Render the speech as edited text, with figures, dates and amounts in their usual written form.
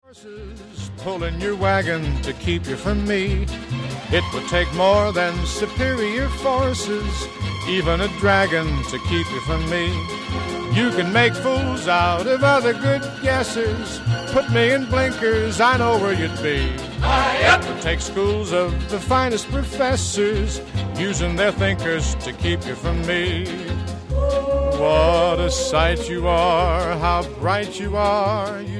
Pulling your wagon to keep you from me. It would take more than superior forces, even a dragon, to keep you from me. You can make fools out of other good guesses. Put me in blinkers, I know where you'd be. It would take schools of the finest professors, using their thinkers to keep you from me. What a sight you are, how bright you are, you